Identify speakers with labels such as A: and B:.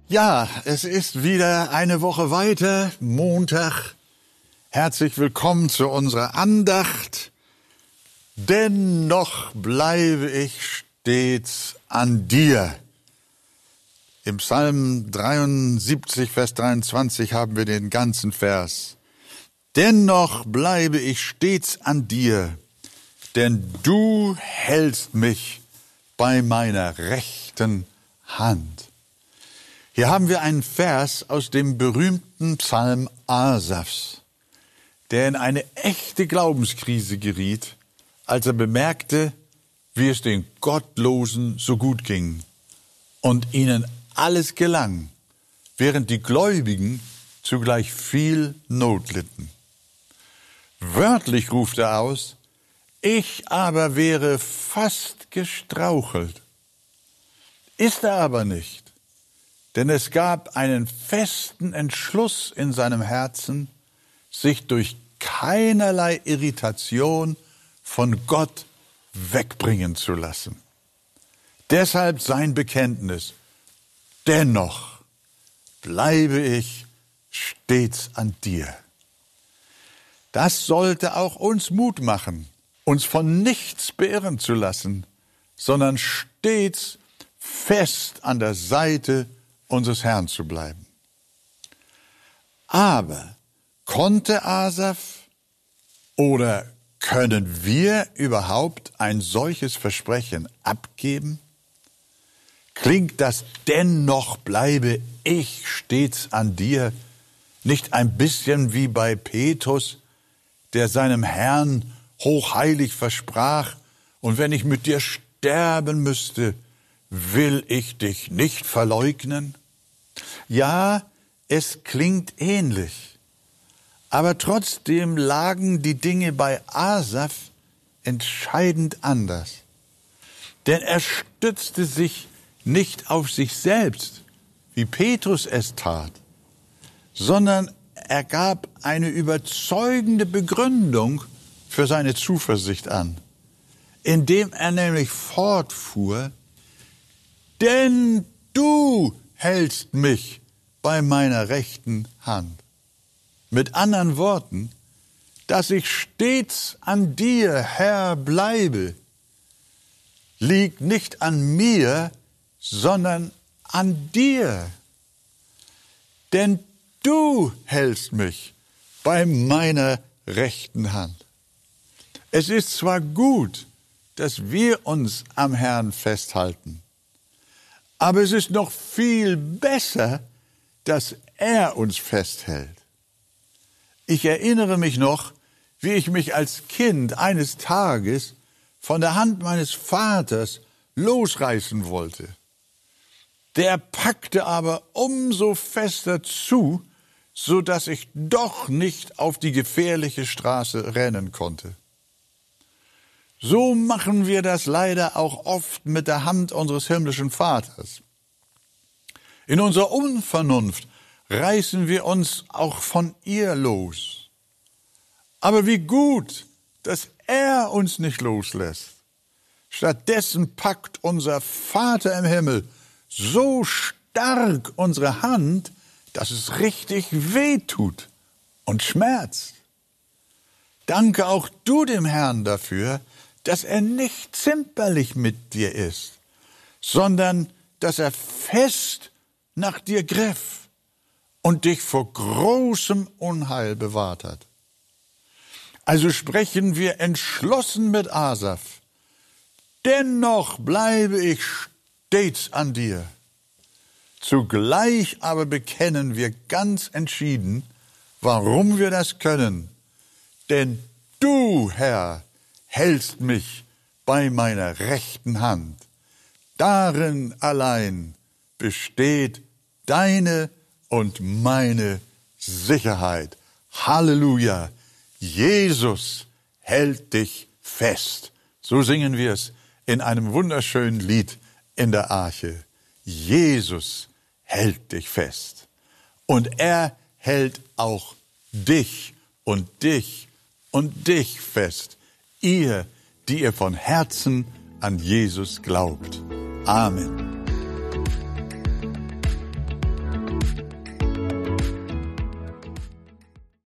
A: Ja, es ist wieder eine Woche weiter, Montag. Herzlich willkommen zu unserer Andacht. Dennoch bleibe ich stets an dir. Im Psalm 73, Vers 23 haben wir den ganzen Vers. Dennoch bleibe ich stets an dir, denn du hältst mich bei meiner rechten Hand. Hier haben wir einen Vers aus dem berühmten Psalm Asafs, der in eine echte Glaubenskrise geriet, als er bemerkte, wie es den Gottlosen so gut ging und ihnen alles gelang, während die Gläubigen zugleich viel Not litten. Wörtlich ruft er aus: Ich aber wäre fast gestrauchelt. Ist er aber nicht. Denn es gab einen festen Entschluss in seinem Herzen, sich durch keinerlei Irritation von Gott wegbringen zu lassen. Deshalb sein Bekenntnis: Dennoch bleibe ich stets an dir. Das sollte auch uns Mut machen, uns von nichts beirren zu lassen, sondern stets fest an der Seite unseres Herrn zu bleiben. Aber konnte Asaf oder können wir überhaupt ein solches Versprechen abgeben? Klingt das Dennoch bleibe ich stets an dir nicht ein bisschen wie bei Petrus, der seinem Herrn hochheilig versprach: Und wenn ich mit dir sterben müsste, will ich dich nicht verleugnen? Ja, es klingt ähnlich. Aber trotzdem lagen die Dinge bei Asaf entscheidend anders. Denn er stützte sich nicht auf sich selbst, wie Petrus es tat, sondern er gab eine überzeugende Begründung für seine Zuversicht an, indem er nämlich fortfuhr: Denn du hältst mich bei meiner rechten Hand. Mit anderen Worten, dass ich stets an dir, Herr, bleibe, liegt nicht an mir, sondern an dir. Denn du hältst mich bei meiner rechten Hand. Es ist zwar gut, dass wir uns am Herrn festhalten, aber es ist noch viel besser, dass er uns festhält. Ich erinnere mich noch, wie ich mich als Kind eines Tages von der Hand meines Vaters losreißen wollte. Der packte aber umso fester zu, so dass ich doch nicht auf die gefährliche Straße rennen konnte. So machen wir das leider auch oft mit der Hand unseres himmlischen Vaters. In unserer Unvernunft reißen wir uns auch von ihr los. Aber wie gut, dass er uns nicht loslässt. Stattdessen packt unser Vater im Himmel so stark unsere Hand, dass es richtig wehtut und schmerzt. Danke auch du dem Herrn dafür, dass er nicht zimperlich mit dir ist, sondern dass er fest nach dir griff und dich vor großem Unheil bewahrt hat. Also sprechen wir entschlossen mit Asaf: Dennoch bleibe ich stets an dir. Zugleich aber bekennen wir ganz entschieden, warum wir das können. Denn du, Herr, hältst mich bei meiner rechten Hand. Darin allein besteht deine und meine Sicherheit. Halleluja! Jesus hält dich fest. So singen wir es in einem wunderschönen Lied in der Arche. Jesus hält dich fest. Und er hält auch dich und dich und dich fest. Ihr, die ihr von Herzen an Jesus glaubt. Amen.